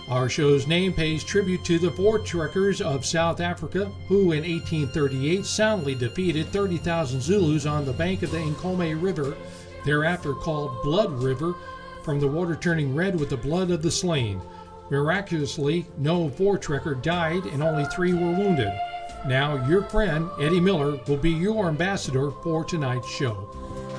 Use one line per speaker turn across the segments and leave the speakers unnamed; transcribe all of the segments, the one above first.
Our show's name pays tribute to the Voortrekkers of South Africa, who in 1838 soundly defeated 30,000 Zulus on the bank of the Nkomo River, thereafter called Blood River, from the water turning red with the blood of the slain. Miraculously, no Voortrekker died and only 3 were wounded. Now, your friend, Eddie Miller, will be your ambassador for tonight's show.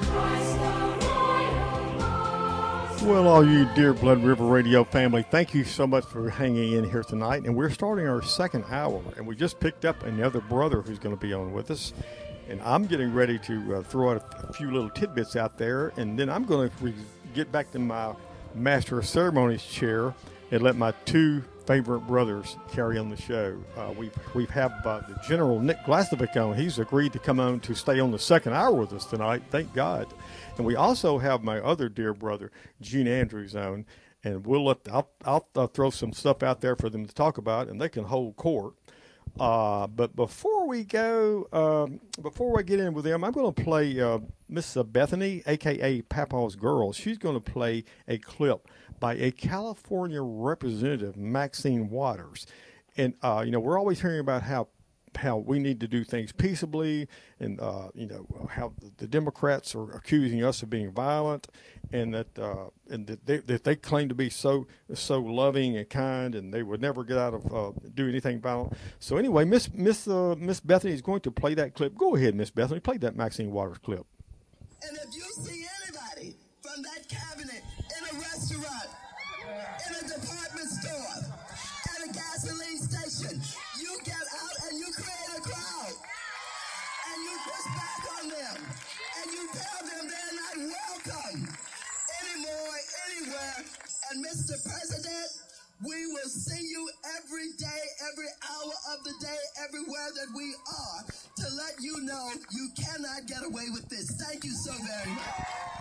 Well, all you dear Blood River Radio family, thank you so much for hanging in here tonight. And we're starting our second hour, and we just picked up another brother who's going to be on with us. And I'm getting ready to throw out a few little tidbits out there, and then I'm going to get back to my Master of Ceremonies chair and let my 2 favorite brothers carry on the show. We have the General Nick Glasovic on. He's agreed to come on to stay on the second hour with us tonight. Thank God. And we also have my other dear brother, Gene Andrews, on. And I'll throw some stuff out there for them to talk about, and they can hold court. But before we go, before I get in with them, I'm going to play Miss Bethany, a.k.a. Papa's Girl. She's going to play a clip by a California representative, Maxine Waters. And, we're always hearing about how we need to do things peaceably, and how the Democrats are accusing us of being violent, and that they claim to be so loving and kind, and they would never get out of do anything violent. So anyway, Miss Bethany is going to play that clip. Go ahead, Miss Bethany, play that Maxine Waters clip.
And if you see anybody from that cabinet in a restaurant, in a department store, at a gasoline station, you get out and you create a crowd. And you push back on them. And you tell them they're not welcome anymore, anywhere. And Mr. President, we will see you every day, every hour of the day, everywhere that we are, to let you know you cannot get away with this. Thank you so very much.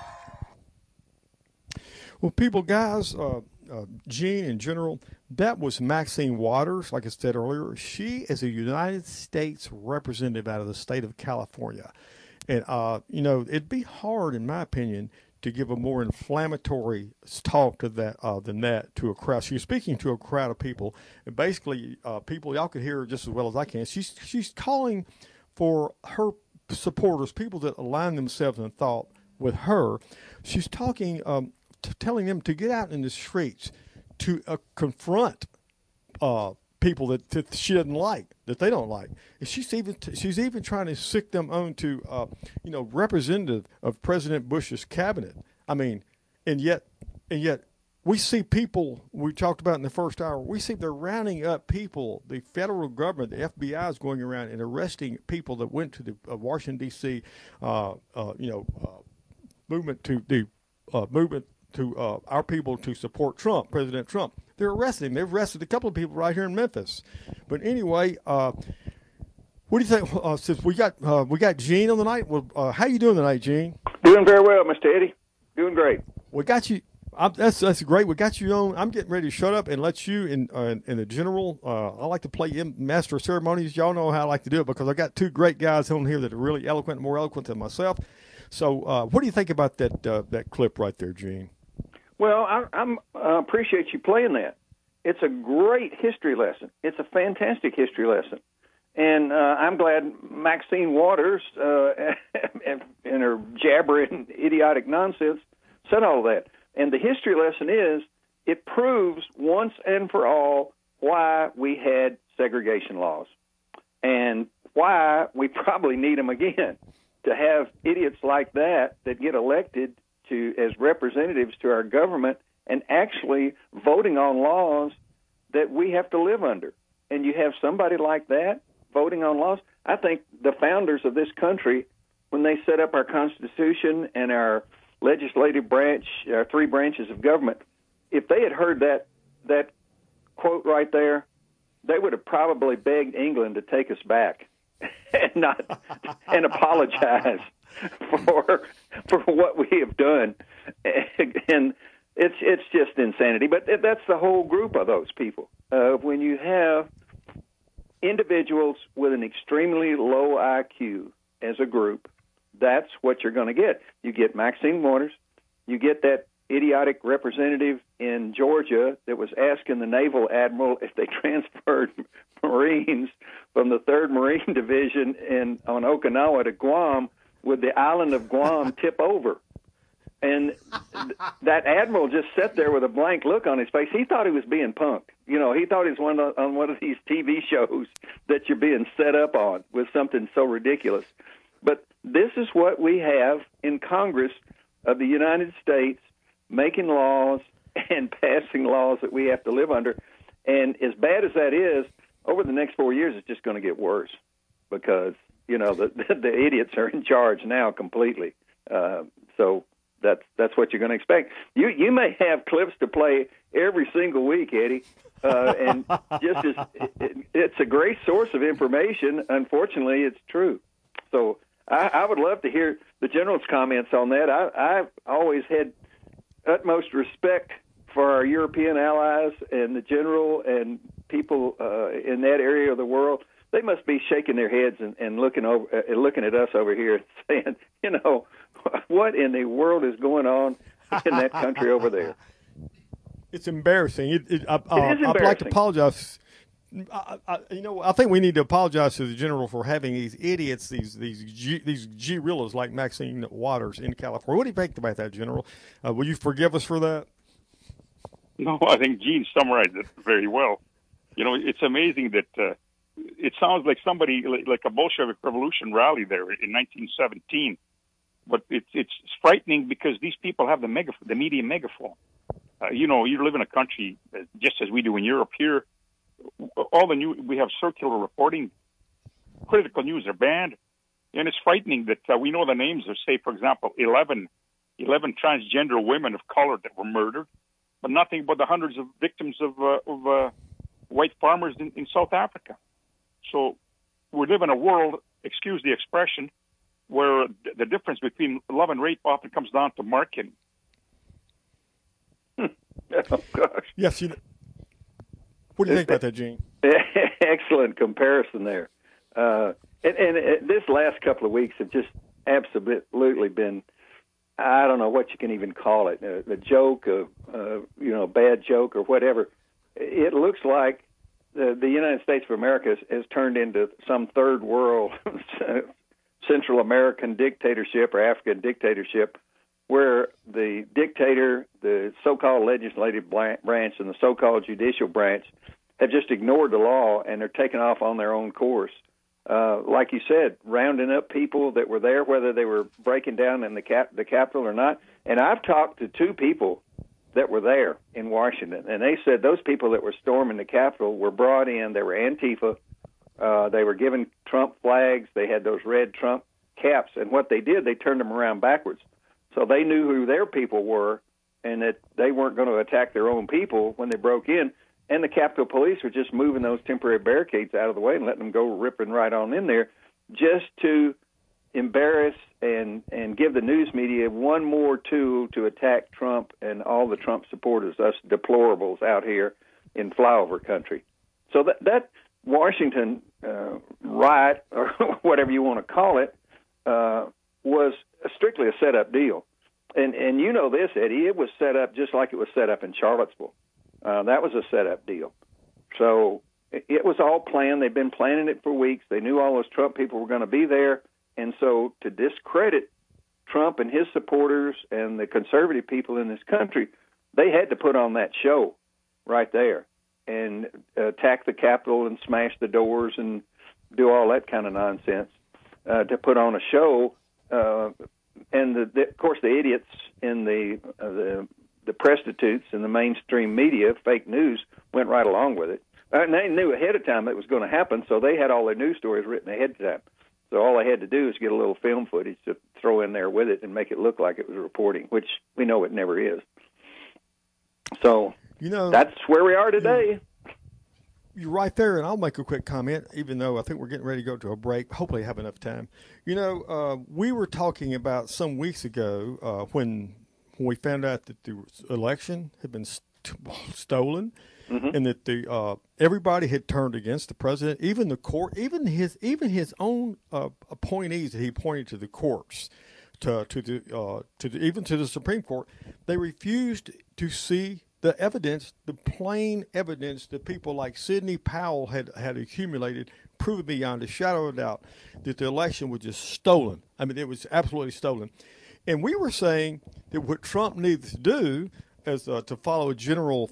Well, people, guys, Gene in general, that was Maxine Waters, like I said earlier. She is a United States representative out of the state of California. And, it'd be hard, in my opinion, to give a more inflammatory talk to that than that to a crowd. She was speaking to a crowd of people, and basically, people, y'all could hear her just as well as I can. She's calling for her supporters, people that align themselves in thought with her. She's talking, telling them to get out in the streets to confront people that she doesn't like, that they don't like. And she's even trying to sick them on to representative of President Bush's cabinet. I mean, and yet we see people, we talked about in the first hour, we see they're rounding up people. The federal government, the FBI, is going around and arresting people that went to the Washington D.C. Movement to our people to support Trump, President Trump. They're arresting him. They've arrested a couple of people right here in Memphis. But anyway, what do you think? Since we got Gene on the night, well, how you doing tonight, Gene?
Doing very well, Mr. Eddie. Doing great.
We got you. That's great. We got you on. I'm getting ready to shut up and let you in the general. I like to play Master of Ceremonies. Y'all know how I like to do it because I got 2 great guys on here that are really eloquent, more eloquent than myself. So, what do you think about that clip right there, Gene?
Well, I appreciate you playing that. It's a great history lesson. It's a fantastic history lesson. And I'm glad Maxine Waters and her jabbering, idiotic nonsense said all that. And the history lesson is it proves once and for all why we had segregation laws and why we probably need them again, to have idiots like that get elected as representatives to our government and actually voting on laws that we have to live under. And you have somebody like that voting on laws. I think the founders of this country, when they set up our Constitution and our legislative branch, our 3 branches of government, if they had heard that quote right there, they would have probably begged England to take us back and apologize for what we have done. And it's just insanity. But that's the whole group of those people. When you have individuals with an extremely low IQ as a group, that's what you're going to get. You get Maxine Waters, you get that idiotic representative in Georgia that was asking the naval admiral if they transferred Marines from the 3rd Marine Division on Okinawa to Guam, would the island of Guam tip over? And that admiral just sat there with a blank look on his face. He thought he was being punked. You know, he thought he was on one of these TV shows that you're being set up on with something so ridiculous. But this is what we have in Congress of the United States, making laws and passing laws that we have to live under. And as bad as that is, over the next 4 years, it's just going to get worse because, you know, the idiots are in charge now completely. So that's what you're going to expect. You may have clips to play every single week, Eddie, and just as it's a great source of information. Unfortunately, it's true. So I would love to hear the General's comments on that. I've always had utmost respect for our European allies and the General and people in that area of the world. They must be shaking their heads and looking at us over here and saying, you know, what in the world is going on in that country over there?
It's embarrassing. It is
embarrassing.
I'd like to apologize. I think we need to apologize to the General for having these idiots, these guerrillas like Maxine Waters in California. What do you think about that, General? Will you forgive us for that?
No, I think Gene summarized it very well. You know, it's amazing that it sounds like somebody like a Bolshevik Revolution rally there in 1917, but it's frightening because these people have the media megaphone. You know, you live in a country just as we do in Europe here. All the news, we have circular reporting. Critical news are banned, and it's frightening that we know the names of, say, for example, 11 transgender women of color that were murdered, but nothing but the hundreds of victims of white farmers in South Africa. So we live in a world, excuse the expression, where the difference between love and rape often comes down to marketing.
Oh, gosh.
Yes, what do you think about that, Gene?
Excellent comparison there. And this last couple of weeks have just absolutely been, I don't know what you can even call it, a joke, bad joke or whatever. It looks like the United States of America has turned into some third world Central American dictatorship or African dictatorship where the dictator, the so-called legislative branch, and the so-called judicial branch have just ignored the law and they're taking off on their own course. Like you said, rounding up people that were there, whether they were breaking down in the Capitol or not. And I've talked to two people that were there in Washington, and they said those people that were storming the Capitol were brought in. They were Antifa. They were given Trump flags. They had those red Trump caps. And what they did, they turned them around backwards. So they knew who their people were and that they weren't going to attack their own people when they broke in. And the Capitol Police were just moving those temporary barricades out of the way and letting them go ripping right on in there just to embarrass and give the news media one more tool to attack Trump and all the Trump supporters, us deplorables out here in flyover country. So that Washington riot, or whatever you want to call it, was strictly a set-up deal. And you know this, Eddie, it was set up just like it was set up in Charlottesville. That was a set-up deal. So it was all planned. They've been planning it for weeks. They knew all those Trump people were going to be there. And so to discredit Trump and his supporters and the conservative people in this country, they had to put on that show right there and attack the Capitol and smash the doors and do all that kind of nonsense to put on a show. And, of course, the idiots in the prostitutes in the mainstream media, fake news, went right along with it. And they knew ahead of time it was going to happen, so they had all their news stories written ahead of time. So all they had to do is get a little film footage to throw in there with it and make it look like it was reporting, which we know it never is. So that's where we are today.
You're right there, and I'll make a quick comment, even though I think we're getting ready to go to a break. Hopefully have enough time. We were talking about some weeks ago when we found out that the election had been stolen, and that everybody had turned against the president, even the court, even his own appointees that he appointed to the courts even to the Supreme Court, they refused to see the evidence, the plain evidence that people like Sidney Powell had accumulated, proving beyond a shadow of a doubt that the election was just stolen. I mean, it was absolutely stolen. And we were saying that what Trump needs to do is to follow a general,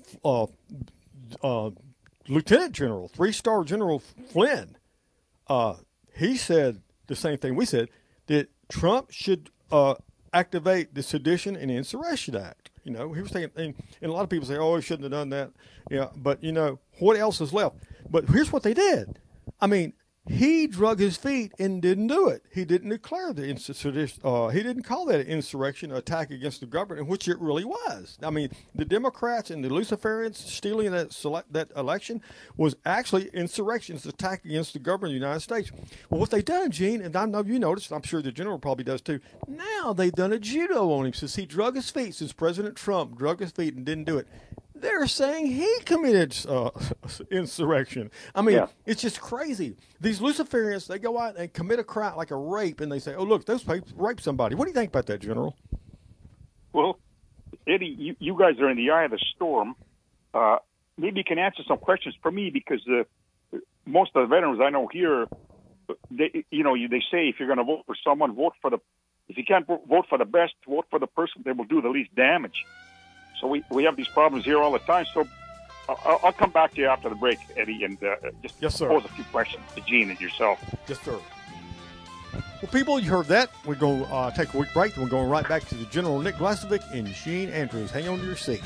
Lieutenant General, 3-star General Flynn. He said the same thing we said, that Trump should activate the Sedition and Insurrection Act. You know, he was saying, and a lot of people say, oh, he shouldn't have done that. Yeah, but, you know, what else is left? But here's what they did. I mean, he drug his feet and didn't do it. He didn't declare the insurrection. He didn't call that an insurrection, an attack against the government, which it really was. I mean, the Democrats and the Luciferians stealing that election was actually insurrections, attack against the government of the United States. Well, what they done, Gene, and I know you noticed, I'm sure the general probably does too, now they've done a judo on him since he drug his feet, since President Trump drug his feet and didn't do it. They're saying he committed insurrection. I mean, It's just crazy. These Luciferians, they go out and commit a crime like a rape, and they say, oh, look, those people raped somebody. What do you think about that, General?
Well, Eddie, you guys are in the eye of the storm. Maybe you can answer some questions for me, because most of the veterans I know here, they say if you're going to vote for someone, if you can't vote for the best, vote for the person that will do the least damage. So we have these problems here all the time. So I'll come back to you after the break, Eddie, and just pose a few questions to Gene and yourself.
Yes, sir. Well, people, you heard that. We're going to take a quick break, and we're going right back to the General Nick Vlasovic and Gene Andrews. Hang on to your seats.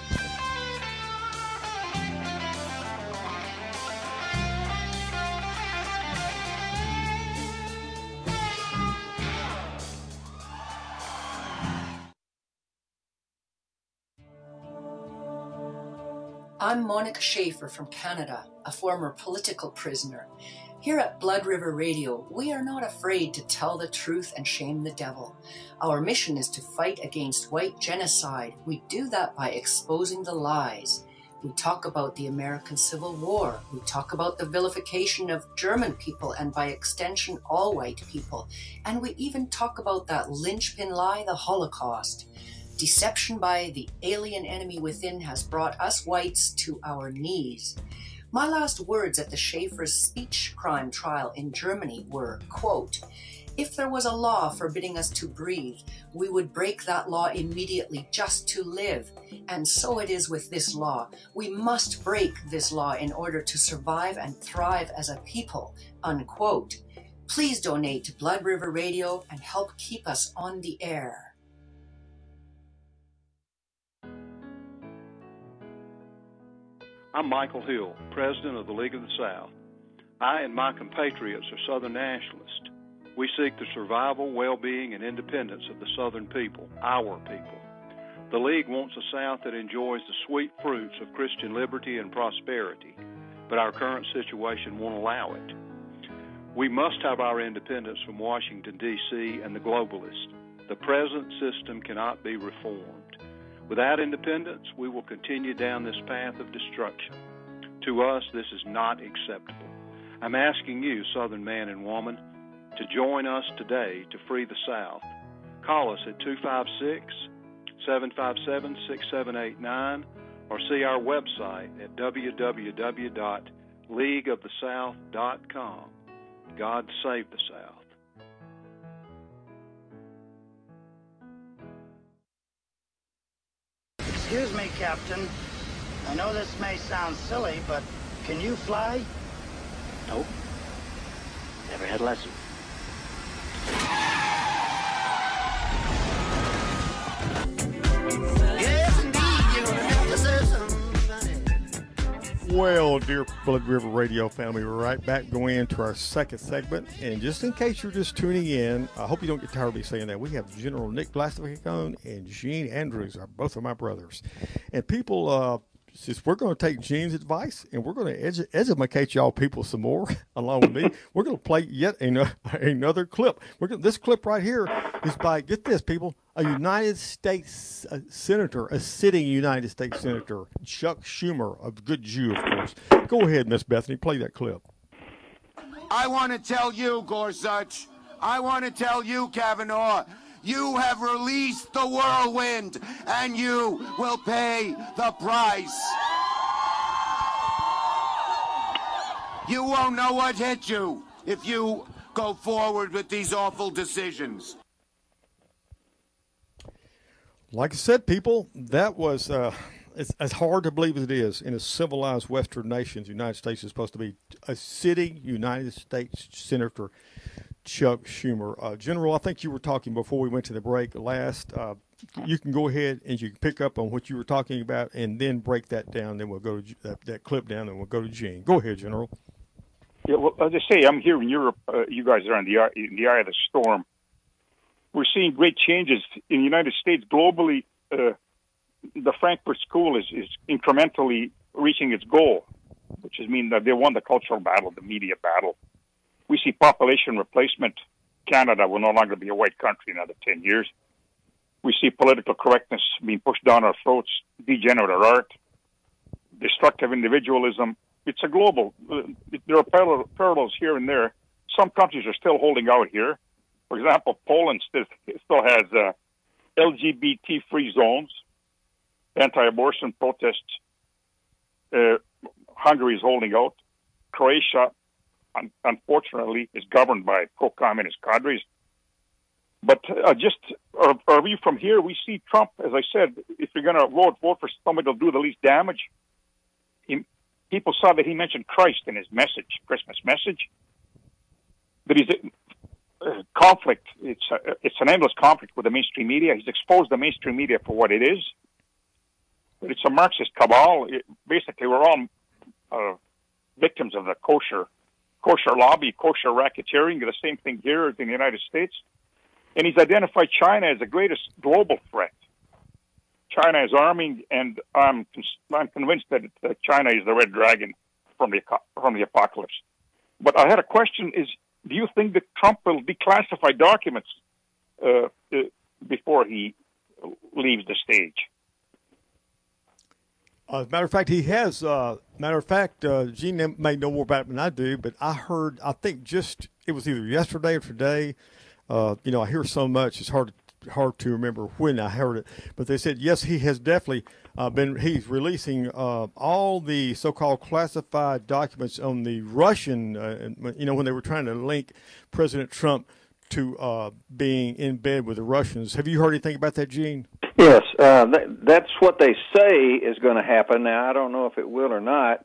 I'm Monica Schaefer from Canada, a former political prisoner. Here at Blood River Radio, we are not afraid to tell the truth and shame the devil. Our mission is to fight against white genocide. We do that by exposing the lies. We talk about the American Civil War. We talk about the vilification of German people and by extension all white people. And we even talk about that linchpin lie, the Holocaust. Deception by the alien enemy within has brought us whites to our knees. My last words at the Schaefer's speech crime trial in Germany were, quote, if there was a law forbidding us to breathe, we would break that law immediately just to live. And so it is with this law. We must break this law in order to survive and thrive as a people, unquote. Please donate to Blood River Radio and help keep us on the air.
I'm Michael Hill, President of the League of the South. I and my compatriots are Southern nationalists. We seek the survival, well-being, and independence of the Southern people, our people. The League wants a South that enjoys the sweet fruits of Christian liberty and prosperity, but our current situation won't allow it. We must have our independence from Washington, D.C. and the globalists. The present system cannot be reformed. Without independence, we will continue down this path of destruction. To us, this is not acceptable. I'm asking you, Southern man and woman, to join us today to free the South. Call us at 256-757-6789 or see our website at www.leagueofthesouth.com. God save the South.
Excuse me, Captain. I know this may sound silly, but can you fly?
Nope. Never had a lesson.
Yes, indeed. You're gonna have to say something.
Well, dear Blood River Radio family, we're right back going into our second segment. And just in case you're just tuning in, I hope you don't get tired of me saying that. We have General Nick Vlasovic on and Gene Andrews, are both of my brothers. And people, since we're going to take Gene's advice and we're going to educate y'all people some more along with me, we're going to play yet another clip. This clip right here is by, get this, people, a United States senator, a sitting United States senator, Chuck Schumer, a good Jew, of course. Go ahead, Miss Bethany, play that clip.
I want to tell you, Gorsuch, I want to tell you, Kavanaugh, You have released the whirlwind, and you will pay the price. You won't know what hit you if you go forward with these awful decisions.
Like I said, people, that was it's as hard to believe as it is. In a civilized Western nation, the United States is supposed to be a sitting United States Senator Chuck Schumer. General, I think you were talking before we went to the break last. You can go ahead and you can pick up on what you were talking about and then break that down. Then we'll go to that clip down and we'll go to Gene. Go ahead, General.
Yeah, well, as I say, I'm here in Europe. You guys are in the eye of the storm. We're seeing great changes in the United States globally. The Frankfurt School is incrementally reaching its goal, which is mean that they won the cultural battle, the media battle. We see population replacement. Canada will no longer be a white country in another 10 years. We see political correctness being pushed down our throats, degenerate art, destructive individualism. It's a global. There are parallels here and there. Some countries are still holding out here. For example, Poland still has LGBT-free zones, anti-abortion protests. Hungary is holding out. Croatia, unfortunately, is governed by pro-communist cadres. But just our view from here, we see Trump, as I said, if you're going to vote for somebody that'll do the least damage. People saw that he mentioned Christ in his message, Christmas message. That he's conflict. It's an endless conflict with the mainstream media. He's exposed the mainstream media for what it is. But it's a Marxist cabal. Basically, we're all victims of the kosher lobby, kosher racketeering. The same thing here in the United States. And he's identified China as the greatest global threat. China is arming, and I'm convinced that China is the red dragon from the apocalypse. But I had a question: do you think that Trump will declassify documents before he leaves the stage?
As a matter of fact, he has. Gene may know more about it than I do, but I heard. I think it was either yesterday or today. I hear so much; it's hard to remember when I heard it. But they said yes, he has definitely he's releasing all the so-called classified documents on the Russian. When they were trying to link President Trump to being in bed with the Russians. Have you heard anything about that, Gene?
Yes, that's what they say is going to happen. Now, I don't know if it will or not,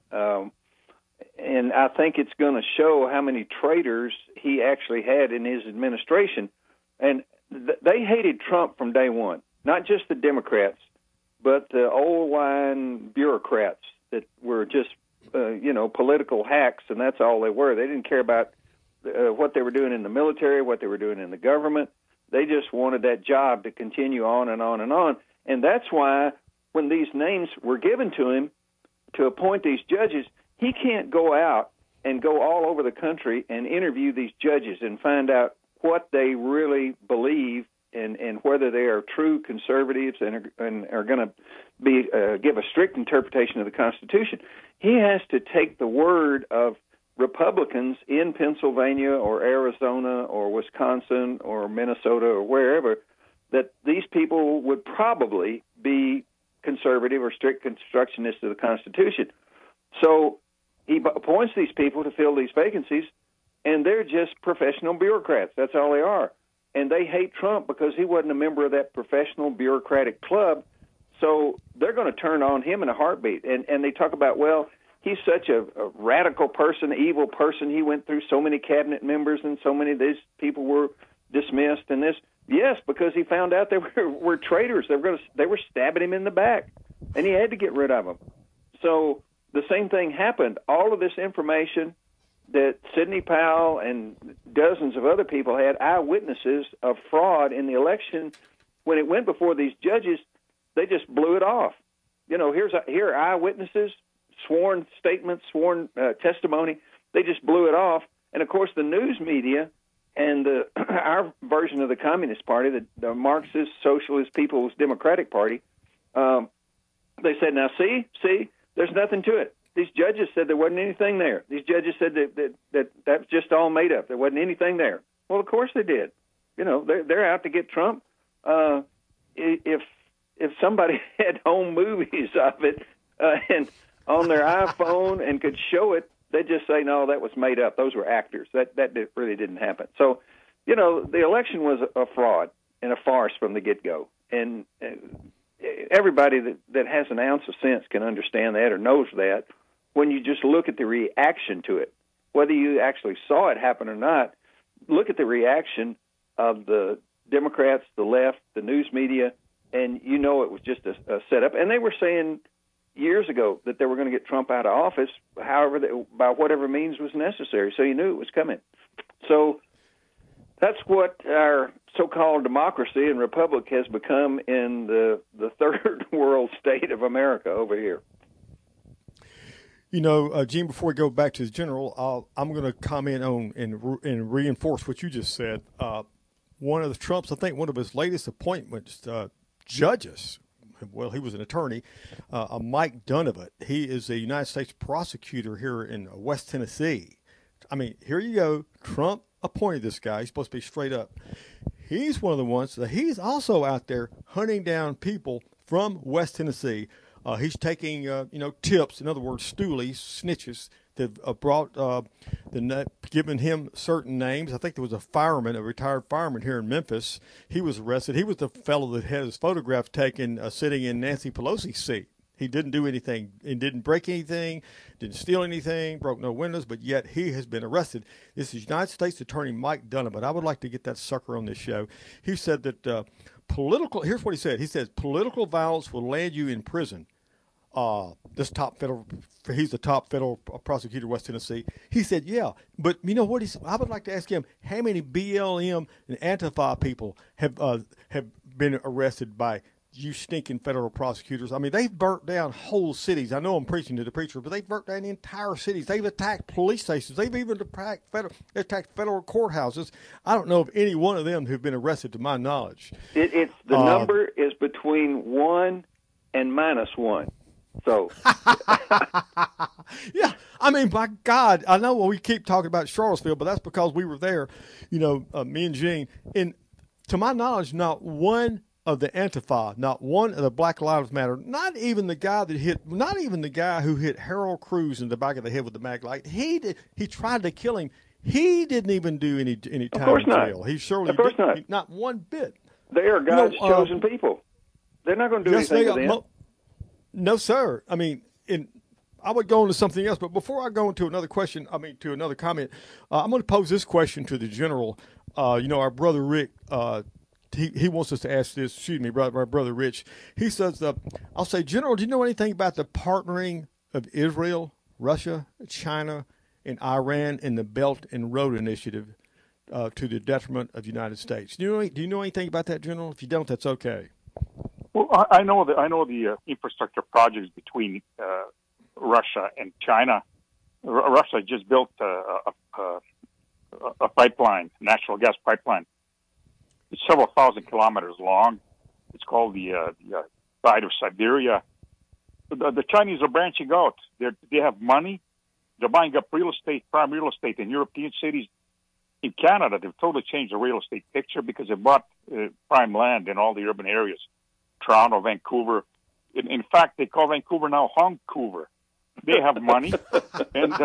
and I think it's going to show how many traitors he actually had in his administration. And they hated Trump from day one, not just the Democrats, but the old wine bureaucrats that were just, political hacks, and that's all they were. They didn't care about what they were doing in the military, what they were doing in the government. They just wanted that job to continue on and on and on. And that's why when these names were given to him to appoint these judges, he can't go out and go all over the country and interview these judges and find out what they really believe and whether they are true conservatives and are going to be give a strict interpretation of the Constitution. He has to take the word of Republicans in Pennsylvania or Arizona or Wisconsin or Minnesota or wherever, that these people would probably be conservative or strict constructionists of the Constitution. So he appoints these people to fill these vacancies, and they're just professional bureaucrats. That's all they are. And they hate Trump because he wasn't a member of that professional bureaucratic club, so they're going to turn on him in a heartbeat. And they talk about, well, he's such a radical person, evil person. He went through so many cabinet members and so many of these people were dismissed and this. Yes, because he found out they were traitors. They were stabbing him in the back, and he had to get rid of them. So the same thing happened. All of this information that Sidney Powell and dozens of other people had eyewitnesses of fraud in the election. When it went before these judges, they just blew it off. Here are eyewitnesses, sworn statements, sworn testimony. They just blew it off. And, of course, the news media and our version of the Communist Party, the Marxist, Socialist, People's Democratic Party, they said, now, see, there's nothing to it. These judges said there wasn't anything there. These judges said that was just all made up. There wasn't anything there. Well, of course they did. they're out to get Trump. If somebody had home movies of it and on their iPhone and could show it, they'd just say, no, that was made up. Those were actors. That really didn't happen. So, the election was a fraud and a farce from the get-go. And everybody that has an ounce of sense can understand that or knows that when you just look at the reaction to it. Whether you actually saw it happen or not, look at the reaction of the Democrats, the left, the news media, and it was just a setup. And they were saying years ago that they were going to get Trump out of office, by whatever means was necessary. So you knew it was coming. So that's what our so-called democracy and republic has become in the third world state of America over here.
Gene, before we go back to the general, I'm going to comment on and reinforce what you just said. One of the Trump's, I think one of his latest appointments, judges, well, he was an attorney, Mike Donovan. He is a United States prosecutor here in West Tennessee. I mean, here you go. Trump appointed this guy. He's supposed to be straight up. He's one of the ones that he's also out there hunting down people from West Tennessee. He's taking, tips, in other words, stoolies, snitches, that brought, given him certain names. I think there was a retired fireman here in Memphis. He was arrested. He was the fellow that had his photograph taken sitting in Nancy Pelosi's seat. He didn't do anything. He didn't break anything, didn't steal anything, broke no windows, but yet he has been arrested. This is United States Attorney Mike Donovan. I would like to get that sucker on this show. He said that here's what he said. He says, political violence will land you in prison. He's the top federal prosecutor of West Tennessee. He said, yeah, but you know what? I would like to ask him, how many BLM and Antifa people have been arrested by you stinking federal prosecutors? I mean, they've burnt down whole cities. I know I'm preaching to the preacher, but they've burnt down entire cities. They've attacked police stations. They've even attacked federal courthouses. I don't know of any one of them who've been arrested, to my knowledge.
The number is between 1 and -1. So,
yeah, I mean, by God, I know we keep talking about Charlottesville, but that's because we were there, me and Gene. And to my knowledge, not one of the Antifa, not one of the Black Lives Matter, not even the guy who hit Harold Cruz in the back of the head with the mag light. He tried to kill him. He didn't even do any time in jail. He surely
of course
didn't, not one bit.
They are God's chosen people. They're not going to do anything to them.
No, sir. I mean, I would go into something else, but before I go into another question, to another comment, I'm going to pose this question to the general. Our brother Rick, he wants us to ask this. Excuse me, my brother Rich. He says, I'll say, General, do you know anything about the partnering of Israel, Russia, China, and Iran in the Belt and Road Initiative to the detriment of the United States? Do you know anything about that, General? If you don't, that's okay.
Well, I know the infrastructure projects between Russia and China. Russia just built a pipeline, natural gas pipeline. It's several thousand kilometers long. It's called the Side of Siberia. The Chinese are branching out. They have money. They're buying up prime real estate in European cities. In Canada, they've totally changed the real estate picture because they bought prime land in all the urban areas. Toronto, Vancouver. In fact, they call Vancouver now Hongcouver. They have money, and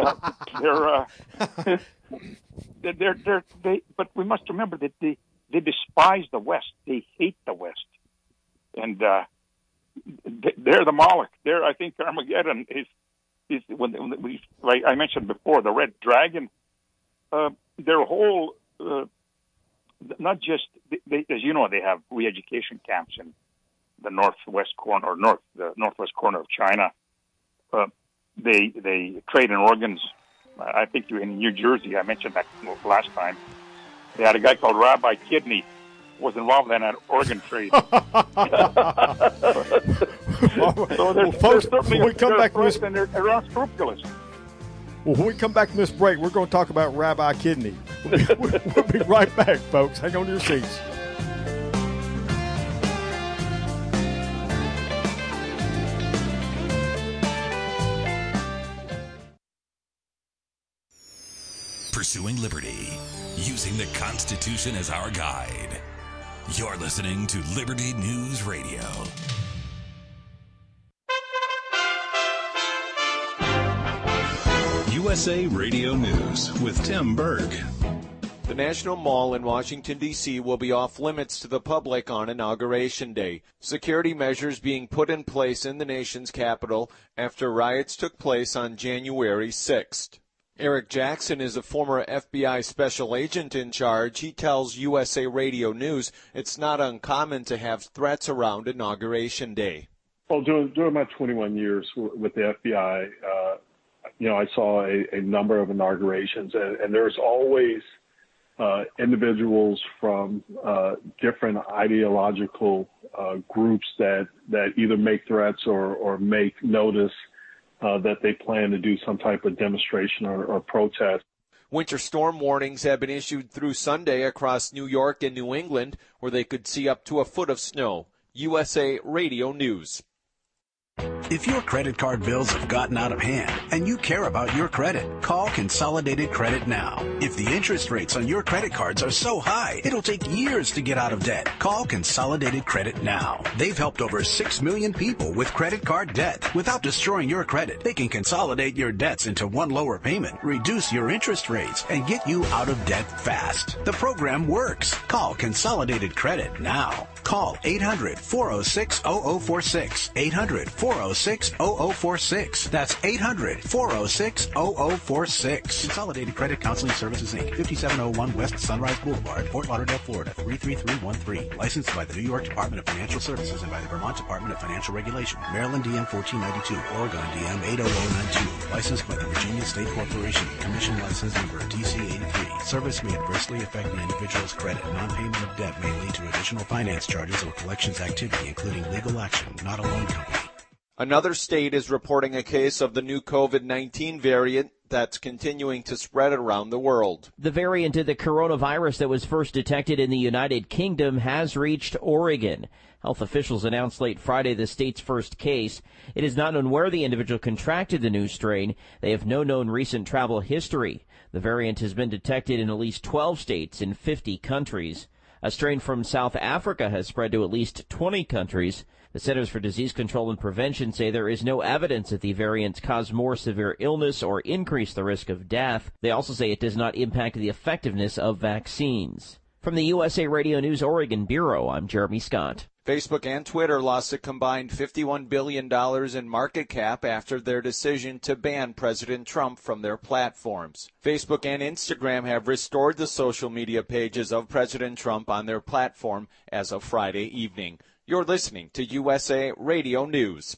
but we must remember that they despise the West. They hate the West, and they're the Moloch. I think Armageddon is when like I mentioned before, the Red Dragon. Their whole, not just as you know, they have re-education camps in the northwest corner of China. They trade in organs. I think in New Jersey, I mentioned that last time. They had a guy called Rabbi Kidney was involved in that organ trade. So
folks, when we come back,
they're unscrupulous.
Well, when we come back from this break, we're going to talk about Rabbi Kidney. We'll be right back, folks. Hang on to your seats.
pursuing liberty, using the Constitution as our guide. You're listening to Liberty News Radio.
USA Radio News with Tim Berg.
The National Mall in Washington, D.C. will be off limits to the public on Inauguration Day. Security measures being put in place in the nation's capital after riots took place on January 6th. Eric Jackson is a former FBI special agent in charge. He tells USA Radio News it's not uncommon to have threats around Inauguration Day.
Well, during my 21 years with the FBI, I saw a number of inaugurations, and there's always individuals from different ideological groups that either make threats or make notice that they plan to do some type of demonstration or protest.
Winter storm warnings have been issued through Sunday across New York and New England, where they could see up to a foot of snow. USA Radio News.
If your credit card bills have gotten out of hand and you care about your credit, call Consolidated Credit now. If the interest rates on your credit cards are so high, it'll take years to get out of debt. Call Consolidated Credit now. They've helped over 6 million people with credit card debt. Without destroying your credit, they can consolidate your debts into one lower payment, reduce your interest rates, and get you out of debt fast. The program works. Call Consolidated Credit now. Call 800-406-0046. 800-406-0046. That's 800-406-0046. Consolidated Credit Counseling Services, Inc., 5701 West Sunrise Boulevard, Fort Lauderdale, Florida, 33313. Licensed by the New York Department of Financial Services and by the Vermont Department of Financial Regulation. Maryland DM 1492. Oregon DM 80092. Licensed by the Virginia State Corporation. Commission license number TC 83. Service may adversely affect an individual's credit. Non-payment of debt may lead to additional finance charges or collections activity, including legal action, not a loan company.
Another state is reporting a case of the new COVID-19 variant that's continuing to spread around the world.
The variant of the coronavirus that was first detected in the United Kingdom has reached Oregon. Health officials announced late Friday the state's first case. It is not known where the individual contracted the new strain. They have no known recent travel history. The variant has been detected in at least 12 states in 50 countries. A strain from South Africa has spread to at least 20 countries. The Centers for Disease Control and Prevention say there is no evidence that the variants cause more severe illness or increase the risk of death. They also say it does not impact the effectiveness of vaccines. From the USA Radio News Oregon Bureau, I'm Jeremy Scott.
Facebook and Twitter lost a combined $51 billion in market cap after their decision to ban President Trump from their platforms. Facebook and Instagram have restored the social media pages of President Trump on their platform as of Friday evening. You're listening to USA Radio News.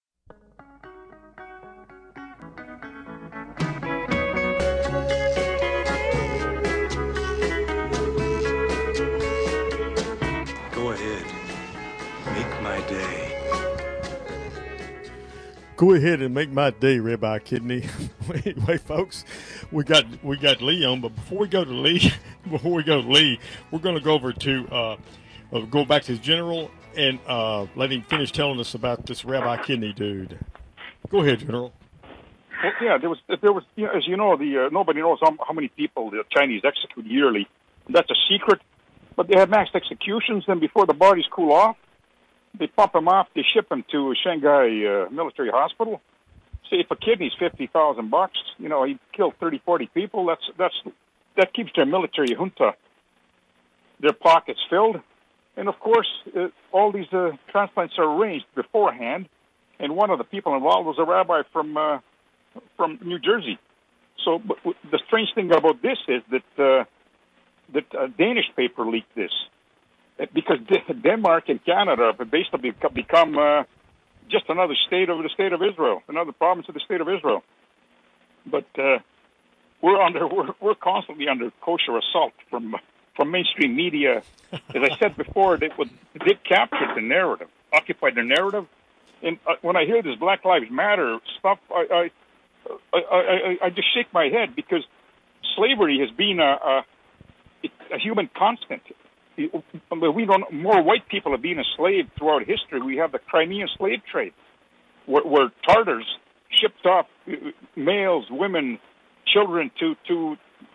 Go ahead. Make my day.
Go ahead and make my day, Rabbi Kidney. Anyway, folks, we got Lee on, but before we go to Lee, we're going to go over to go back to the general and let him finish telling us about this Rabbi Kidney dude. Go ahead, General.
Well, yeah, there was, as you know, nobody knows how many people the Chinese execute yearly. That's a secret. But they have mass executions, and before the bodies cool off, they pump them off. They ship them to Shanghai Military Hospital. Say if a kidney's $50,000, he killed 30, 40 people. That keeps their military junta, their pockets filled. And, of course, all these transplants are arranged beforehand, and one of the people involved was a rabbi from New Jersey. So the strange thing about this is that a Danish paper leaked this, because Denmark and Canada have basically become just another state of the state of Israel, another province of the state of Israel. But we're constantly under kosher assault from mainstream media. As I said before, they captured the narrative, occupied the narrative. And when I hear this Black Lives Matter stuff, I just shake my head, because slavery has been a human constant. More white people have been enslaved throughout history. We have the Crimean slave trade, where Tartars shipped off males, women, children to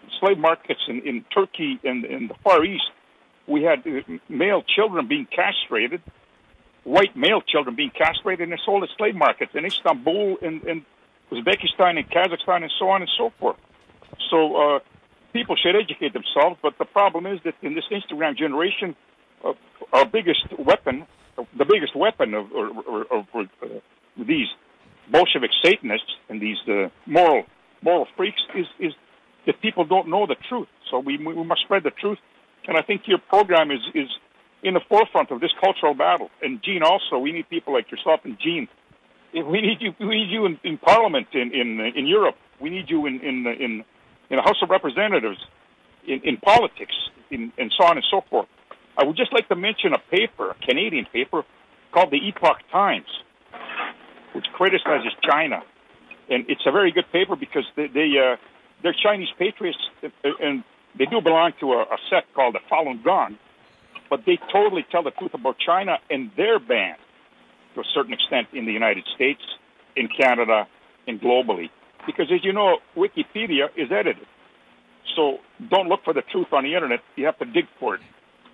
slave markets in Turkey and in the Far East, we had male children being castrated, white male children being castrated, and they're sold at slave markets in Istanbul and Uzbekistan and Kazakhstan and so on and so forth. So people should educate themselves, but the problem is that in this Instagram generation, our biggest weapon, the biggest weapon of these Bolshevik Satanists and these moral freaks is that people don't know the truth. So we must spread the truth, and I think your program is in the forefront of this cultural battle. And Gene also, we need people like yourself and Gene. We need you in Parliament in Europe. We need you in the House of Representatives, in politics, and so on and so forth. I would just like to mention a paper, a Canadian paper, called the Epoch Times, which criticizes China. And it's a very good paper because they're Chinese patriots, and they do belong to a sect called the Falun Gong, but they totally tell the truth about China, and they're banned to a certain extent in the United States, in Canada, and globally. Because, as you know, Wikipedia is edited. So don't look for the truth on the Internet. You have to dig for it.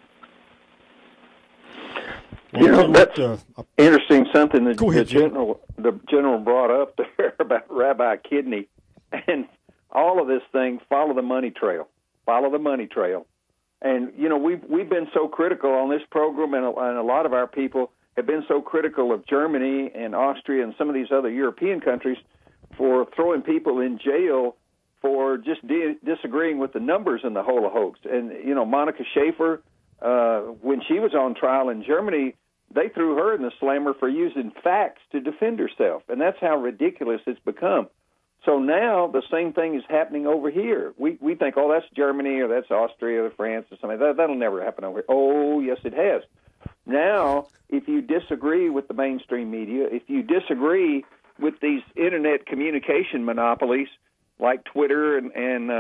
You know, that's interesting, something that the general brought up there about Rabbi Kidney. And all of this thing, follow the money trail. Follow the money trail. And, you know, we've been so critical on this program, and a lot of our people have been so critical of Germany and Austria and some of these other European countries for throwing people in jail for just disagreeing with the numbers in the whole hoax. And, you know, Monica Schaefer, when she was on trial in Germany, they threw her in the slammer for using facts to defend herself. And that's how ridiculous it's become. So now the same thing is happening over here. We think, oh, that's Germany or that's Austria or France or something. That'll never happen over here. Oh, yes, it has. Now, if you disagree with the mainstream media, if you disagree with these Internet communication monopolies like Twitter and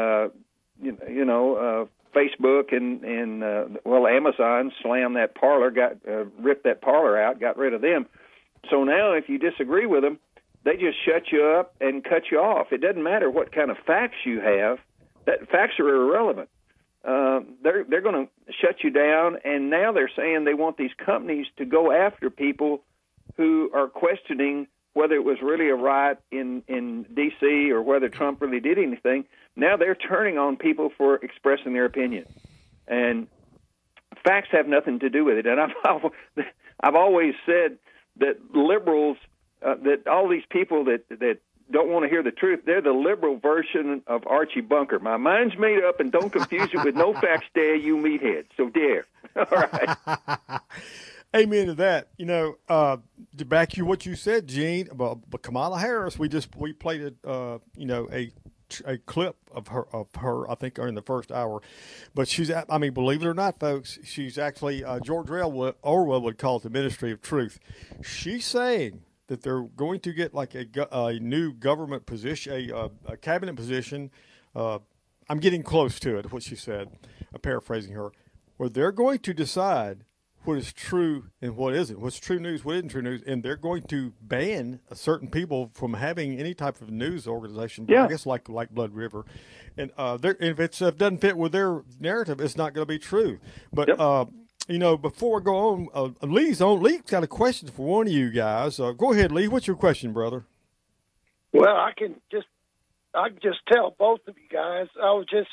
Facebook and Amazon slammed that Parler, ripped that Parler out, got rid of them. So now if you disagree with them, they just shut you up and cut you off. It doesn't matter what kind of facts you have. That facts are irrelevant. They're going to shut you down, and now they're saying they want these companies to go after people who are questioning whether it was really a riot in D.C. or whether Trump really did anything. Now they're turning on people for expressing their opinion. And facts have nothing to do with it. And I've always said that liberals, that all these people that don't want to hear the truth, they're the liberal version of Archie Bunker. My mind's made up, and don't confuse it with no facts there, you meathead. So there. All right.
Amen to that. You know, to back you what you said, Gene, about Kamala Harris, we played a clip of her, I think, in the first hour. But believe it or not, folks, she's actually, George Orwell would call it the Ministry of Truth. She's saying that they're going to get like a new government position, a cabinet position. I'm getting close to it, what she said, paraphrasing her, where they're going to decide what is true and what isn't, what's true news, what isn't true news, and they're going to ban certain people from having any type of news organization, I guess like Blood River. And if it doesn't fit with their narrative, it's not going to be true. But, before we go on, Lee's got a question for one of you guys. Go ahead, Lee. What's your question, brother?
Well, I can just tell both of you guys. I was just,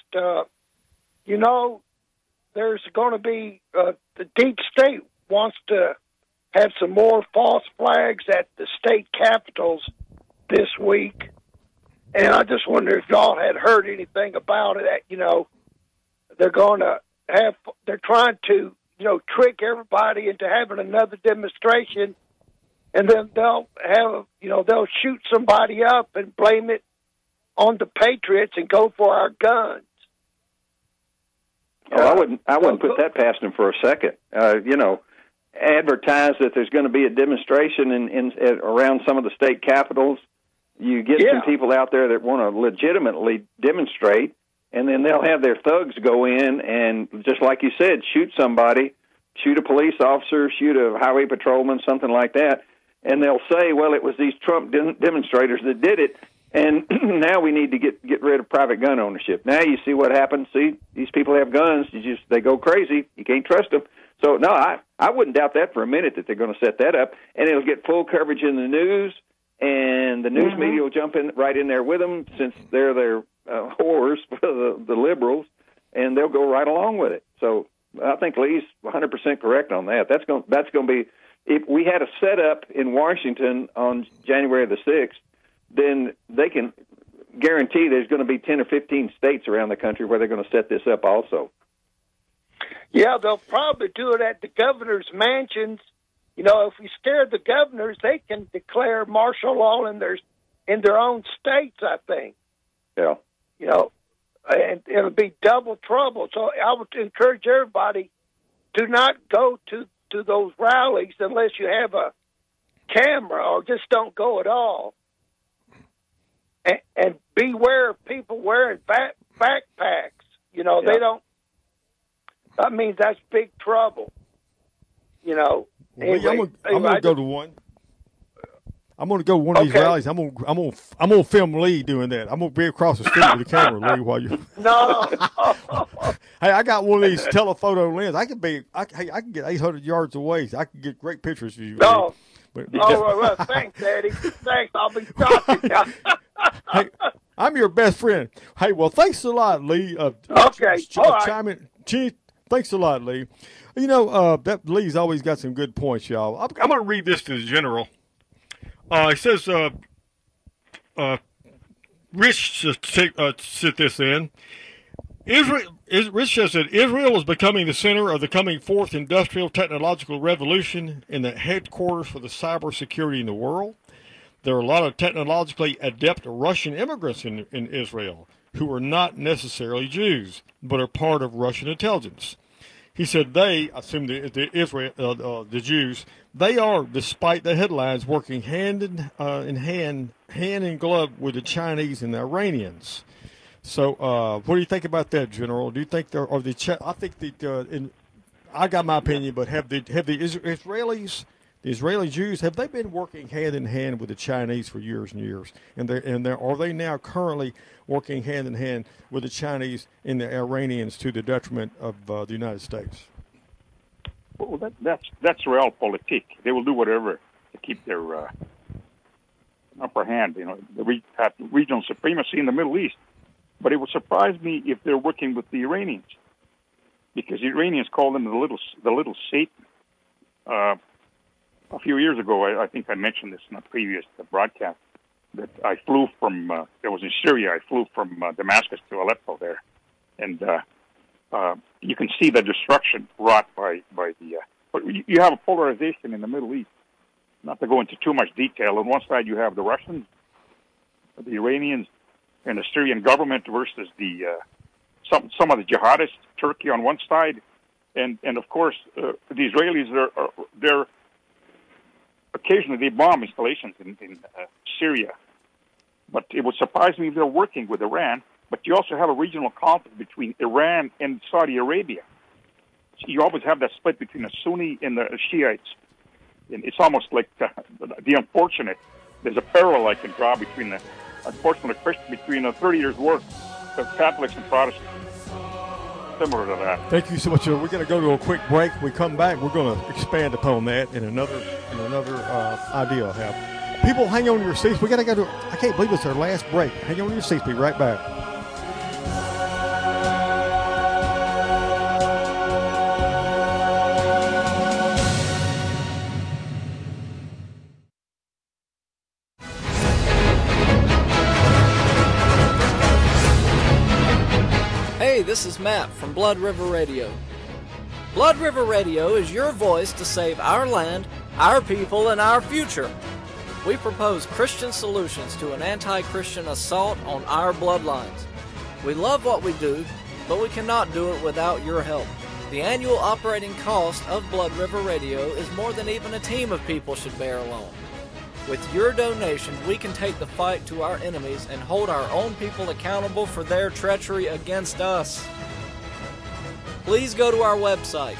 there's going to be the deep state wants to have some more false flags at the state capitals this week, and I just wonder if y'all had heard anything about it. They're trying to trick everybody into having another demonstration, and then they'll shoot somebody up and blame it on the patriots and go for our guns.
Oh, I wouldn't put that past them for a second. Advertise that there's going to be a demonstration around some of the state capitals. You get some people out there that want to legitimately demonstrate, and then they'll have their thugs go in and, just like you said, shoot somebody, shoot a police officer, shoot a highway patrolman, something like that, and they'll say, well, it was these Trump demonstrators that did it, And now we need to get rid of private gun ownership. Now you see what happens. See, these people have guns. They go crazy. You can't trust them. So, no, I wouldn't doubt that for a minute that they're going to set that up. And it'll get full coverage in the news, and the news media will jump right in there with them since they're their whores for the liberals, and they'll go right along with it. So I think Lee's 100% correct on that. That's going to be, if we had a setup in Washington on January the 6th, then they can guarantee there's going to be 10 or 15 states around the country where they're going to set this up also.
Yeah, they'll probably do it at the governor's mansions. You know, if we scare the governors, they can declare martial law in their own states, I think.
Yeah.
You know, and it'll be double trouble. So I would encourage everybody, do not go to those rallies unless you have a camera, or just don't go at all. And beware of people wearing backpacks. You know, they don't. That means that's big trouble. You know.
Well, anyway, I'm going to go to one. I'm going to go to one of these rallies. I'm going to film Lee doing that. I'm going to be across the street with the camera, Lee, while you.
No.
Hey, I got one of these telephoto lenses. I can get 800 yards away. So I can get great pictures of you.
No.
But,
well, thanks, Eddie. Thanks. I'll be talking.
Hey, I'm your best friend. Hey, well, thanks a lot, Lee.
Okay. All right.
Chief, thanks a lot, Lee. You know, that Lee's always got some good points, y'all. I'm going to read this to the general. It says, Rich sit this in. Rich says that Israel is becoming the center of the coming fourth industrial technological revolution and the headquarters for the cybersecurity in the world. There are a lot of technologically adept Russian immigrants in Israel who are not necessarily Jews, but are part of Russian intelligence. He said they, I assume the Jews, they are, despite the headlines, working hand in glove with the Chinese and the Iranians. So, what do you think about that, General? Do you think there are I think I got my opinion, but have the Israelis, the Israeli Jews, have they been working hand in hand with the Chinese for years and years? And are they now currently working hand in hand with the Chinese and the Iranians to the detriment of the United States?
Well, that's realpolitik. They will do whatever to keep their upper hand. You know, they have regional supremacy in the Middle East. But it would surprise me if they're working with the Iranians, because the Iranians call them the little Satan. A few years ago, I think I mentioned this in a previous broadcast, that I flew from, it was in Syria, I flew from Damascus to Aleppo there. And you can see the destruction wrought by the, but you have a polarization in the Middle East. Not to go into too much detail, on one side you have the Russians, the Iranians, and the Syrian government versus the some of the jihadists, Turkey on one side, and of course the Israelis. They're occasionally they bomb installations in Syria, but it would surprise me if they're working with Iran. But you also have a regional conflict between Iran and Saudi Arabia. So you always have that split between the Sunni and the Shiites, and it's almost like the unfortunate. There's a parallel I can draw between the unfortunately between a 30 years war of Catholics and Protestants. Similar to that.
Thank you so much. We're going to go to a quick break. When we come back, we're going to expand upon that in another idea I have. People, hang on to your seats. We got to go to. I can't believe it's our last break. Hang on to your seats. Be right back.
Hey, this is Matt from Blood River Radio. Blood River Radio is your voice to save our land, our people, and our future. We propose Christian solutions to an anti-Christian assault on our bloodlines. We love what we do, but we cannot do it without your help. The annual operating cost of Blood River Radio is more than even a team of people should bear alone. With your donation, we can take the fight to our enemies and hold our own people accountable for their treachery against us. Please go to our website,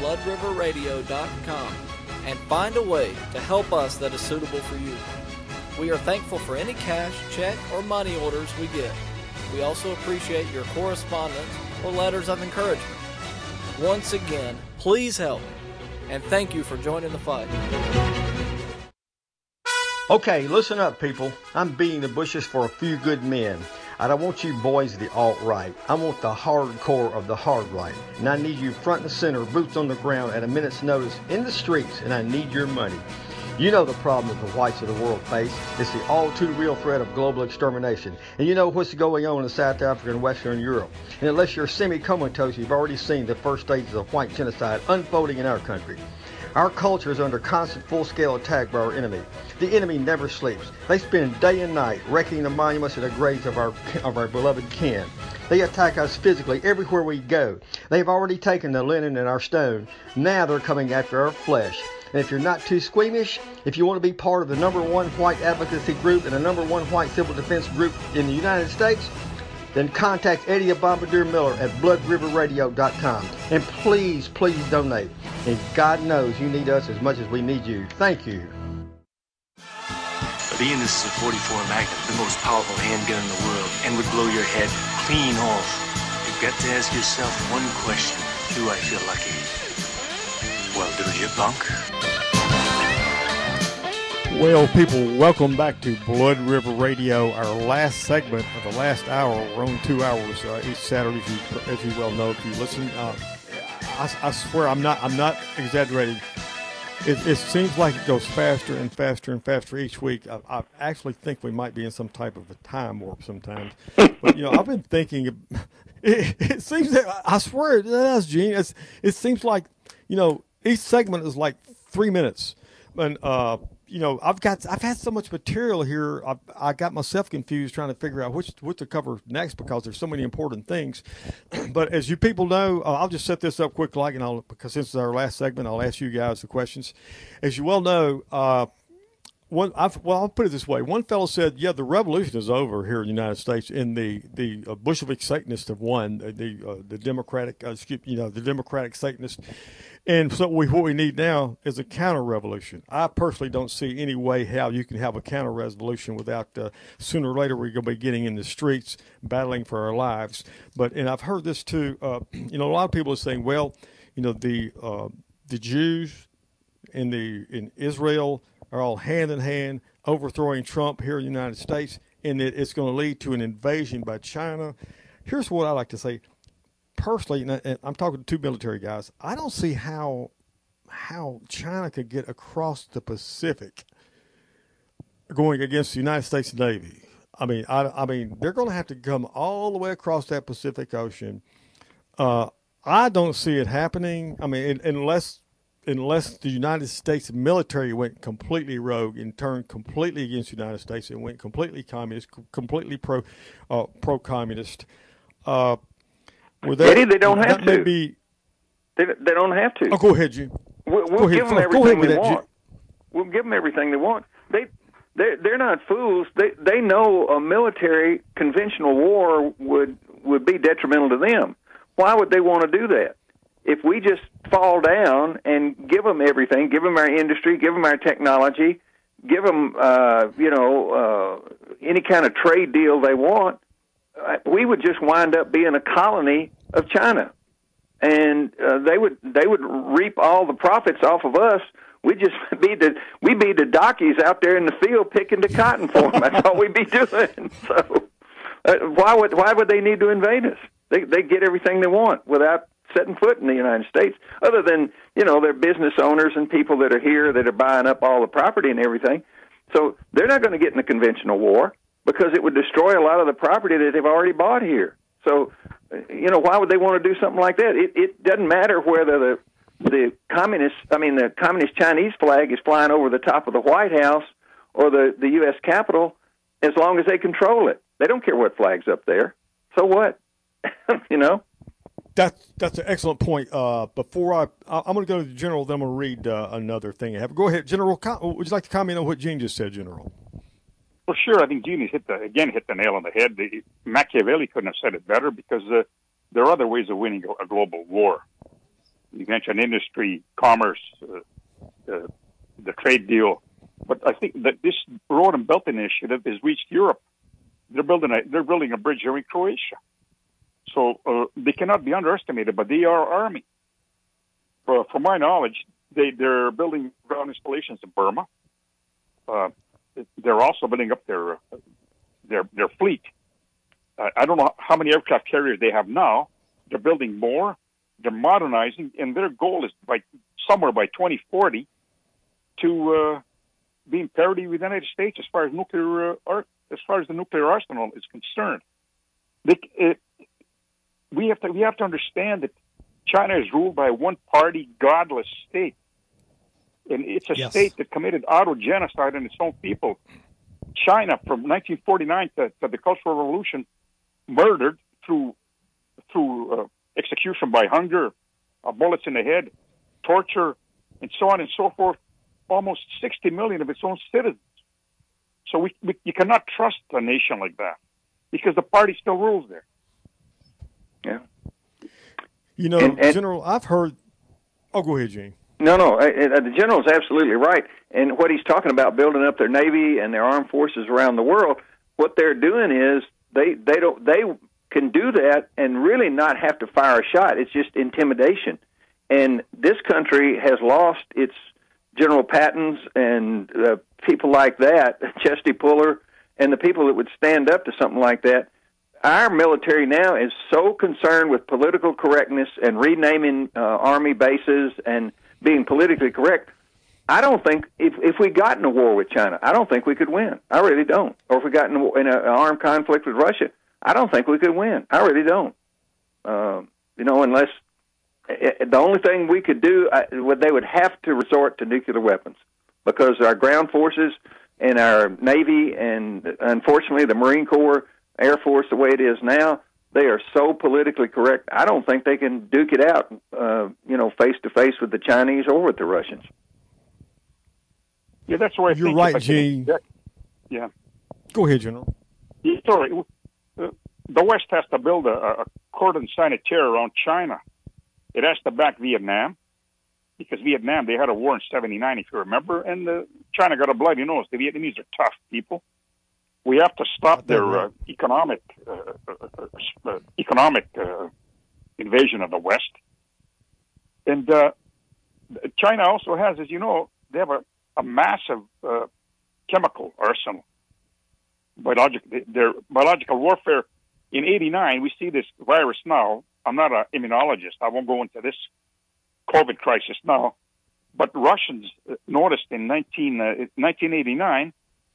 www.bloodriverradio.com, and find a way to help us that is suitable for you. We are thankful for any cash, check, or money orders we get. We also appreciate your correspondence or letters of encouragement. Once again, please help, and thank you for joining the fight.
Okay, listen up, people. I'm beating the bushes for a few good men. I don't want you boys of the alt-right. I want the hardcore of the hard right. And I need you front and center, boots on the ground at a minute's notice in the streets, and I need your money. You know the problem that the whites of the world face. It's the all-too-real threat of global extermination. And you know what's going on in South Africa and Western Europe. And unless you're semi-comatose, you've already seen the first stages of white genocide unfolding in our country. Our culture is under constant full-scale attack by our enemy. The enemy never sleeps. They spend day and night wrecking the monuments and the graves of our beloved kin. They attack us physically everywhere we go. They've already taken the linen and our stone. Now they're coming after our flesh. And if you're not too squeamish, if you want to be part of the #1 white advocacy group and the #1 white civil defense group in the United States, then contact Eddie the Bombardier Miller at bloodriverradio.com. And please, please donate. And God knows you need us as much as we need you. Thank you.
Being this is a .44 Magnum, the most powerful handgun in the world, and would blow your head clean off, you've got to ask yourself one question. Do I feel lucky? Well, do you, punk?
Well, people, welcome back to Blood River Radio, our last segment of the last hour. We're on 2 hours each Saturday, as you well know if you listen. I swear, I'm not exaggerating. It seems like it goes faster and faster and faster each week. I actually think we might be in some type of a time warp sometimes. But, I've been thinking, it seems that, I swear it does, Gene. It seems like, each segment is like 3 minutes. And, I've had so much material here. I got myself confused trying to figure out what to cover next because there's so many important things. But as you people know, I'll just set this up quick, because this is our last segment. I'll ask you guys the questions. As you well know, I'll put it this way. One fellow said, "Yeah, the revolution is over here in the United States, and the Bolshevik Satanists have won. The Democratic, the Democratic Satanists." And so what we need now is a counter-revolution. I personally don't see any way how you can have a counter-revolution without sooner or later we're going to be getting in the streets battling for our lives. And I've heard this too. A lot of people are saying, well, the Jews in Israel are all hand in hand overthrowing Trump here in the United States, and that it's going to lead to an invasion by China. Here's what I like to say. Personally, and I'm talking to two military guys, I don't see how China could get across the Pacific going against the United States Navy. I mean, they're going to have to come all the way across that Pacific Ocean. I don't see it happening. I mean, unless the United States military went completely rogue and turned completely against the United States and went completely communist, completely pro-communist.
Eddie, they don't have to. They don't have to.
Oh, go ahead, Jim.
We'll give them everything they want. We'll give them everything they want. They're not fools. They know a military conventional war would be detrimental to them. Why would they want to do that? If we just fall down and give them everything, give them our industry, give them our technology, give them any kind of trade deal they want, we would just wind up being a colony of China, and they would reap all the profits off of us. We'd just be the dockies out there in the field picking the cotton for them. That's all we'd be doing. So why would they need to invade us? They get everything they want without setting foot in the United States, other than they're business owners and people that are here that are buying up all the property and everything. So they're not going to get in a conventional war, because it would destroy a lot of the property that they've already bought here. So, why would they want to do something like that? It doesn't matter whether the communist Chinese flag is flying over the top of the White House or the U.S. Capitol, as long as they control it. They don't care what flag's up there. So what?
That's an excellent point. Before I'm going to go to the General, then I'm going to read another thing I have. Go ahead, General. Would you like to comment on what Gene just said, General?
Well, sure. I think Gene hit the nail on the head. Machiavelli couldn't have said it better, because there are other ways of winning a global war. You mentioned industry, commerce, the trade deal. But I think that this Road and Belt Initiative has reached Europe. They're building a bridge here in Croatia. So they cannot be underestimated, but they are army. From my knowledge, they're building ground installations in Burma. They're also building up their fleet. I don't know how many aircraft carriers they have now. They're building more. They're modernizing, and their goal is somewhere by 2040 to be in parity with the United States as far as the nuclear arsenal is concerned. We have to understand that China is ruled by a one-party, godless state, and it's a state that committed auto-genocide on its own people. China, from 1949 to the Cultural Revolution, murdered through execution by hunger, bullets in the head, torture, and so on and so forth, almost 60 million of its own citizens. So you cannot trust a nation like that because the party still rules there.
Yeah.
You know, General, I've heard... Oh, go ahead, Gene.
No, the general's absolutely right. And what he's talking about, building up their Navy and their armed forces around the world, what they're doing is they can do that and really not have to fire a shot. It's just intimidation. And this country has lost its General Pattons and people like that, Chesty Puller, and the people that would stand up to something like that. Our military now is so concerned with political correctness and renaming army bases and being politically correct. I don't think if we got in a war with China, I don't think we could win. I really don't. Or if we got in an armed conflict with Russia, I don't think we could win. I really don't. Unless the only thing we could do, they would have to resort to nuclear weapons because our ground forces and our Navy and, unfortunately, the Marine Corps, Air Force, the way it is now, they are so politically correct. I don't think they can duke it out, face to face with the Chinese or with the Russians.
Yeah, that's where
you're right, Gene.
Yeah.
Go ahead, General.
Yeah, sorry. The West has to build a cordon sanitaire around China. It has to back Vietnam because Vietnam, they had a war in 1979, if you remember, and China got a bloody nose. The Vietnamese are tough people. We have to stop their economic invasion of the West. And China also has, as you know, they have a massive chemical arsenal. Their biological warfare. In 1989, we see this virus now. I'm not an immunologist. I won't go into this COVID crisis now. But Russians noticed in 1989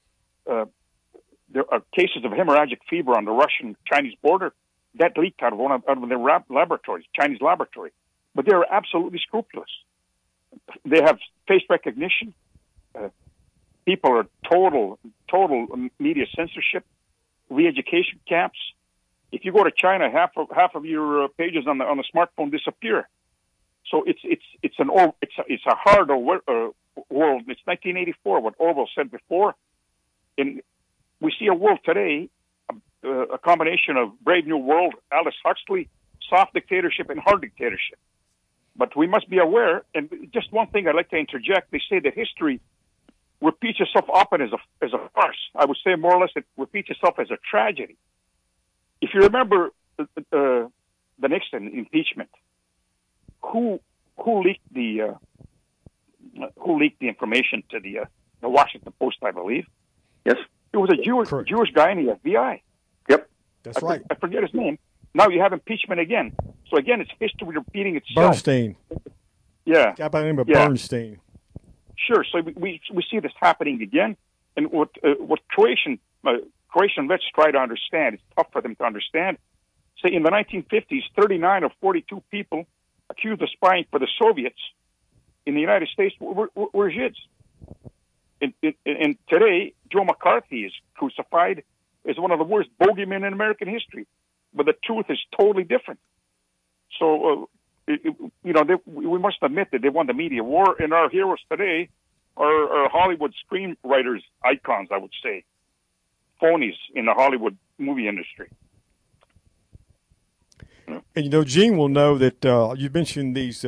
there are cases of hemorrhagic fever on the Russian-Chinese border that leaked out of their laboratories, Chinese laboratory. But they're absolutely scrupulous. They have face recognition. People are total media censorship, re-education camps. If you go to China, half of your pages on the smartphone disappear. So it's a harder world. It's 1984, what Orwell said before. And we see a world today, a combination of Brave New World, Aldous Huxley, soft dictatorship, and hard dictatorship. But we must be aware, and just one thing I'd like to interject, they say that history repeats itself often as a farce. I would say more or less it repeats itself as a tragedy. If you remember the Nixon impeachment, who leaked the information to the Washington Post, I believe?
Yes.
It was a Jewish guy in the FBI.
Yep.
That's right.
I forget his name. Now you have impeachment again. So again, it's history repeating itself.
Bernstein.
Yeah.
Guy by the name of Bernstein.
Sure. So we see this happening again. And what Croatian vets try to understand, it's tough for them to understand. Say in the 1950s, 39 of 42 people accused of spying for the Soviets in the United States were Zids. And today, Joe McCarthy is crucified as one of the worst bogeymen in American history. But the truth is totally different. So, we must admit that they won the media war, and our heroes today are Hollywood screenwriters, icons, I would say. Phonies in the Hollywood movie industry.
And Gene will know that you mentioned these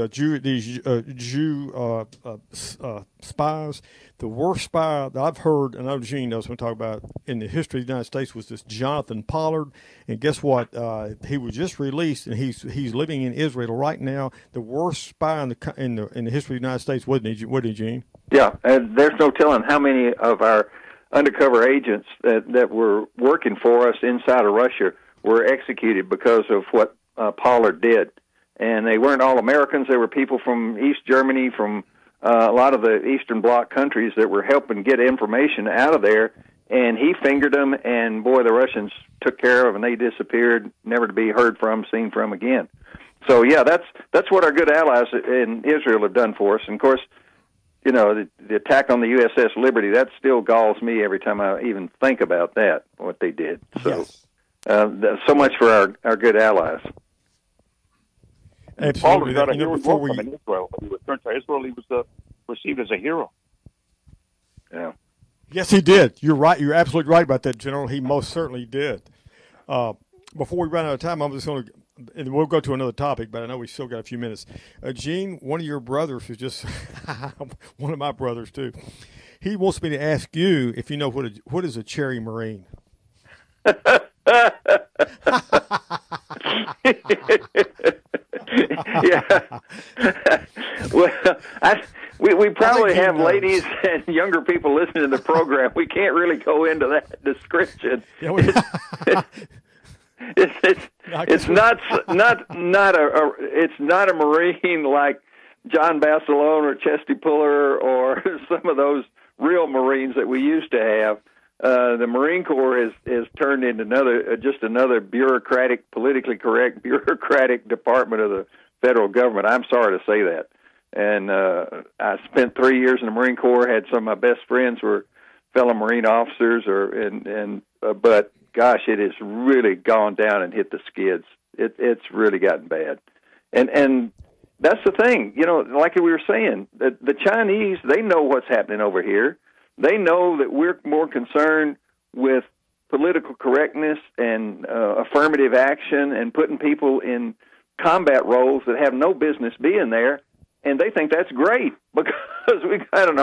Jew spies. The worst spy that I've heard, and I know Gene knows what I'm talking about, in the history of the United States was this Jonathan Pollard. And guess what? He was just released, and he's living in Israel right now. The worst spy in the history of the United States, wasn't he, Gene?
Yeah, and there's no telling how many of our undercover agents that were working for us inside of Russia were executed because of what Pollard did. And they weren't all Americans. They were people from East Germany, from a lot of the Eastern Bloc countries that were helping get information out of there. And he fingered them, and boy, the Russians took care of them, and they disappeared, never to be heard from, seen from again. So yeah, that's what our good allies in Israel have done for us. And of course, the attack on the USS Liberty, that still galls me every time I even think about that, what they did. So,
yes.
So much for our good allies.
Absolutely.
Paul got a hero welcome in Israel. When he returned to Israel, he was received as a hero.
Yeah.
Yes, he did. You're right. You're absolutely right about that, General. He most certainly did. Before we run out of time, I'm just going to, and we'll go to another topic, but I know we still got a few minutes. Gene, one of your brothers, who's just one of my brothers too, he wants me to ask you if you know what is a Cherry Marine.
Yeah. Well, we probably have ladies and younger people listening to the program. We can't really go into that description.
Yeah,
it's not a Marine like John Basilone or Chesty Puller or some of those real Marines that we used to have. The Marine Corps is turned into another bureaucratic, politically correct bureaucratic department of the federal government. I'm sorry to say that. And I spent 3 years in the Marine Corps. Had some of my best friends were fellow Marine officers, but gosh, it has really gone down and hit the skids. It's really gotten bad. And that's the thing, like we were saying, the Chinese, they know what's happening over here. They know that we're more concerned with political correctness and affirmative action and putting people in combat roles that have no business being there, and they think that's great because we got an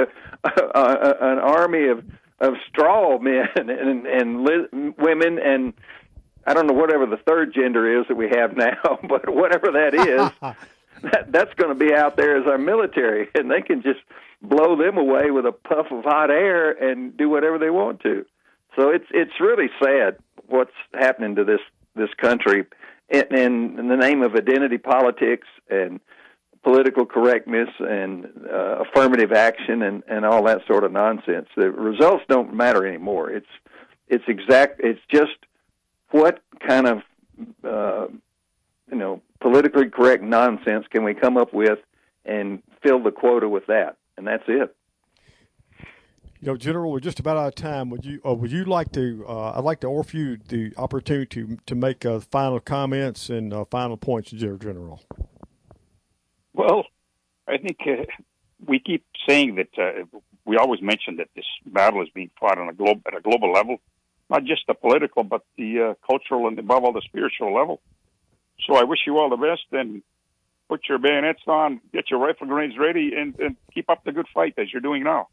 army of straw men and women, and I don't know whatever the third gender is that we have now, but whatever that is, that's going to be out there as our military, and they can just blow them away with a puff of hot air and do whatever they want to. So it's really sad what's happening to this country in the name of identity politics and political correctness and affirmative action and all that sort of nonsense. The results don't matter anymore. It's just what kind of politically correct nonsense can we come up with and fill the quota with that, and that's it.
General, we're just about out of time. Would you like to? I'd like to offer you the opportunity to make final comments and final points, General.
Well, I think we keep saying that we always mention that this battle is being fought at a global level, not just the political, but the cultural and above all the spiritual level. So I wish you all the best, and put your bayonets on, get your rifle grenades ready, and keep up the good fight as you're doing now.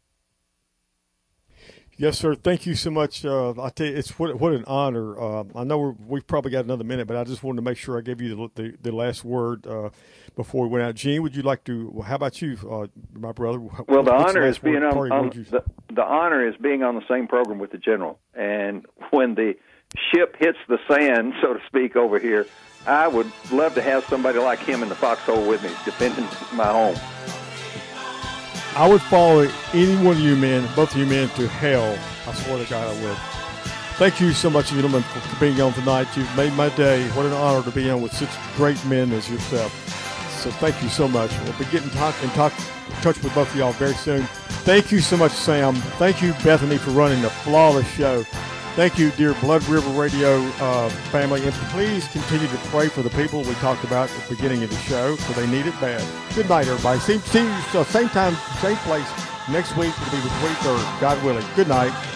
Yes, sir. Thank you so much. I tell you, it's what an honor. I know we've probably got another minute, but I just wanted to make sure I gave you the last word before we went out. Gene, would you like to? How about you, my brother?
Well, the honor is being the honor is being on the same program with the General, and when the ship hits the sand, so to speak, over here, I would love to have somebody like him in the foxhole with me, defending my home.
I would follow any one of you men, both of you men, to hell. I swear to God I would. Thank you so much, gentlemen, for being on tonight. You've made my day. What an honor to be on with such great men as yourself. So thank you so much. We'll be getting in touch with both of y'all very soon. Thank you so much, Sam. Thank you, Bethany, for running the flawless show. Thank you, dear Blood River Radio family, and please continue to pray for the people we talked about at the beginning of the show, for they need it bad. Good night, everybody. See you same time, same place next week. It'll be the 23rd, God willing. Good night.